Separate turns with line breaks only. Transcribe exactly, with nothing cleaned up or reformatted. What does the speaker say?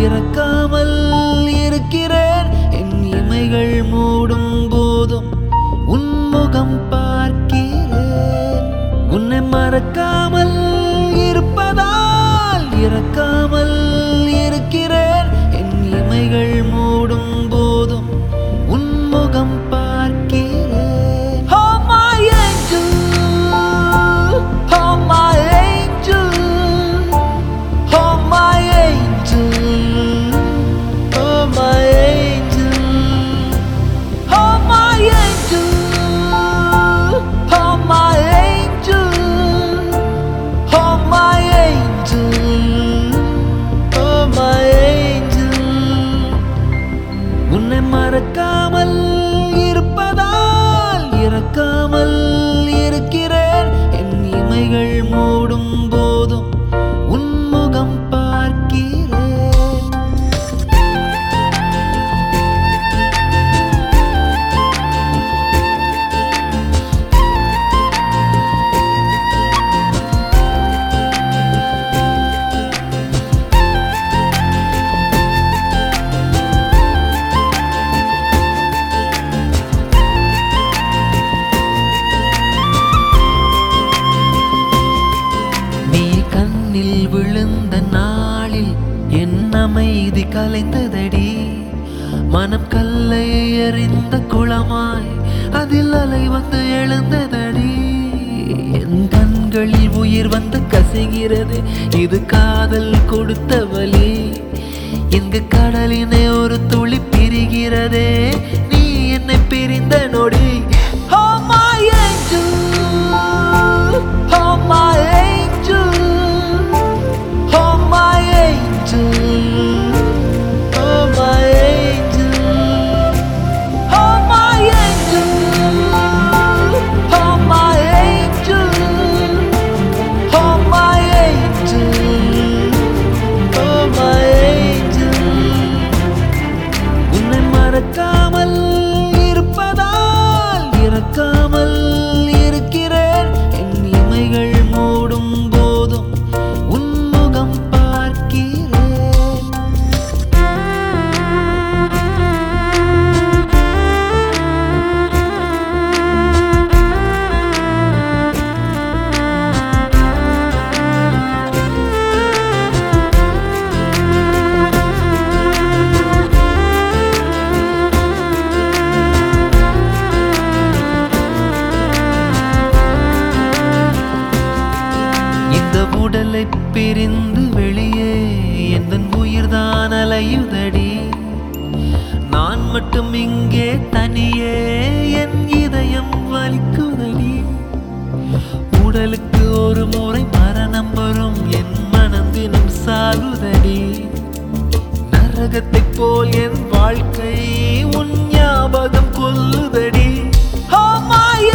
இறக்காமல் இருக்கிறேன். என் இமைகள் மூடும் போதும் உன் முகம் பார்க்கிறேன். உன்னை மறக்காமல் இருப்பதால் இறக்காமல் இருக்கிறேன். என் இமைகள் மூடும் போதும் உன் முகம் பார்க்கிறேன். Oh my angel, oh my angel, oh my angel, oh my angel, oh my angel, oh my angel, oh my angel, oh my angel. உன்னை மறக்காமல் இருப்பதால் இறக்காமல் இருக்கிறேன். என் இமைகள் மூடும் போதும் உன் முகம் பார்க்கிறேன். நீ கண்ணில் விழுந்த நாளில் என் அமைதி கலைந்ததடி. மனம் கல்லை எறிந்த குளமாய் அதில் அலை வந்து எழுந்ததடி. என் கண்களில் உயிர் வந்து கசிகிறது, இது காதல் கொடுத்த வலி. இங்கு கடலினை ஒரு துளி பிரிகிறதே, நீ என்னை பிரிந்த நொடி. Oh my angel, oh my angel, oh my angel, oh my angel, oh my angel, oh my angel, oh my angel, oh my angel. உன்னை மறக்காமல் இருப்பதால் இறக்காமல் இருக்கிறேன். என் இமைகள் மூடும் போதும் உன் முகம் பார்க்கிறேன். இந்த உடலை பிரிந்து வெளியே என் உயிர்தான் அலையுதடி. நான் மட்டும் இங்கே தனியே, என் இதயம் வலிக்குதடி. உடலுக்கு ஒரு முறை மரணம் வரும், என் மனம் தினம் சாகுதடி. நரகத்தைப் போல் என் வாழ்க்கை உன் ஞாபகம் கொல்லுதடி. Oh my